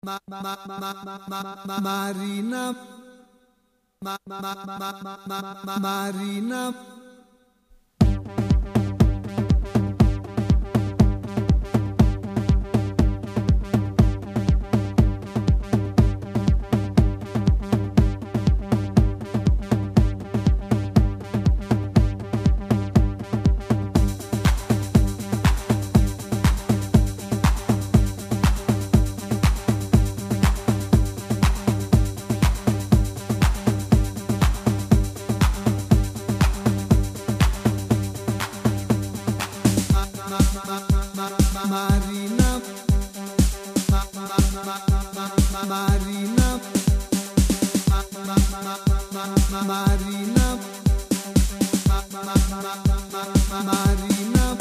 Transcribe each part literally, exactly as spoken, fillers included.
Marina, Marina. Marina, Marina, Marina, Marina.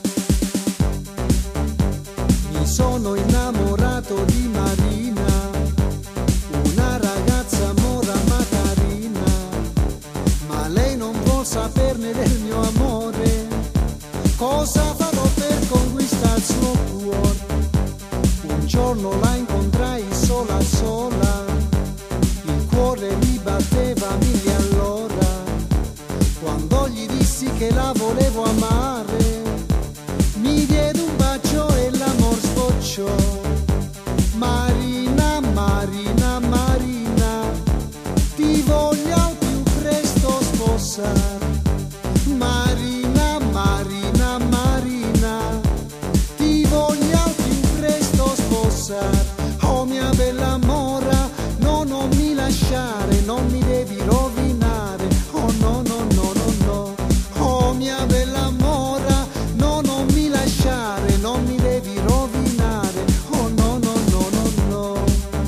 Mi sono innamorato di Marina, una ragazza mora ma carina, ma lei non vuol saperne del mio amore. Cosa farò per conquistare il suo cuore? Un giorno la incontrai sola sola, il cuore mi batteva a mille all'ora. Quando gli dissi che la volevo amare, mi diede un bacio e l'amor sbocciò. Marina, Marina, Marina, ti voglio al più presto sposare. Marina, Marina, Marina, ti voglio al più presto sposare. Oh mia bella mora, no, non mi lasciare, non mi devi rovinare. Oh no, no, no, no, no. Oh mia bella mora, no, non mi lasciare, non mi devi rovinare. Oh no, no, no, no, no.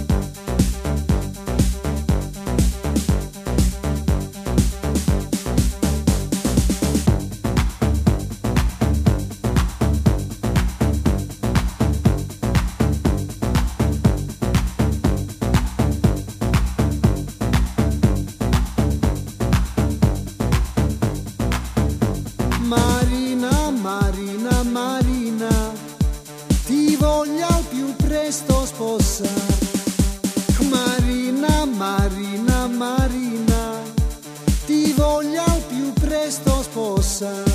Marina, Marina, Marina, ti voglio al più presto sposare. Marina, Marina, Marina, ti voglio al più presto sposare.